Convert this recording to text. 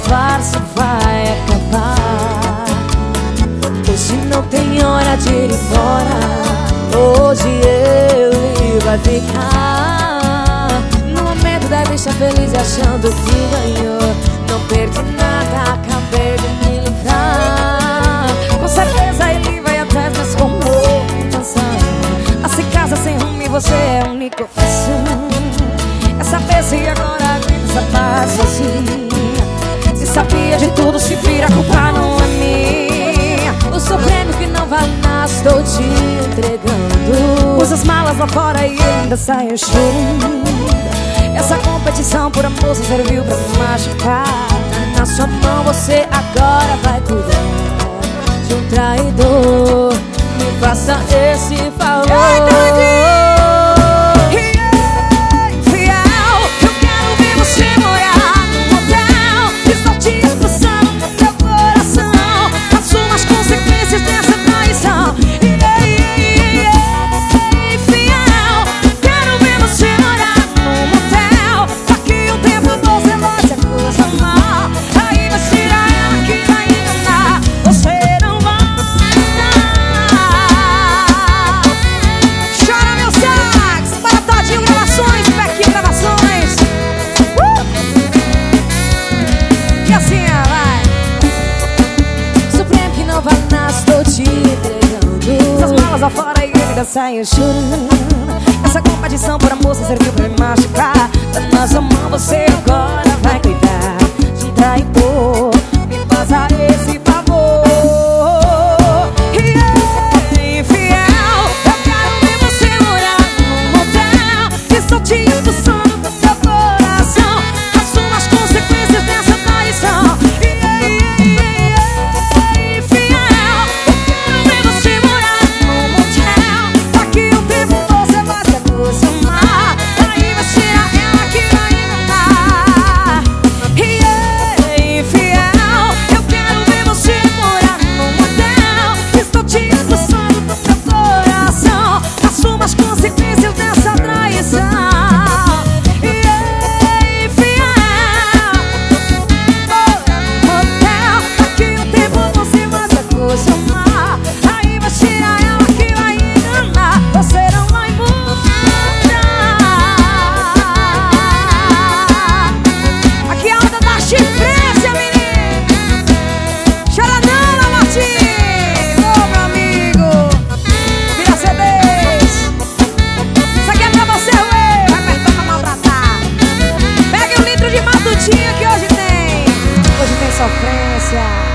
farsa vai acabar. Hoje não tem hora de ir embora, hoje ele vai ficar. No momento deve estar feliz achando que ganhou. Não perdi nada, acabei de me livrar. Com certeza ele vai atrás, mas como pensando, a se casa sem rumo e você é a única opção. É saber se agora aguenta essa paz sozinha. Se sabia de tudo, se vira, a culpa não é minha. O seu prêmio que não vale nada estou te entregando. Usa as malas lá fora e ainda sai chorando. Essa competição por amor só serviu pra me machucar. Na sua mão você agora vai cuidar de um traidor. Me faça esse favor. Lá fora e ele ainda sai chorando. Essa competição por amor só serviu pra me machucar. Da nossa mão você agora vai cuidar de um traidor. Me faça esse favor. Infiel, eu quero ver você morar num motel. Estou te expulsando do seu coração. Assuma as consequências dessa traição. Que hoje tem sofrência.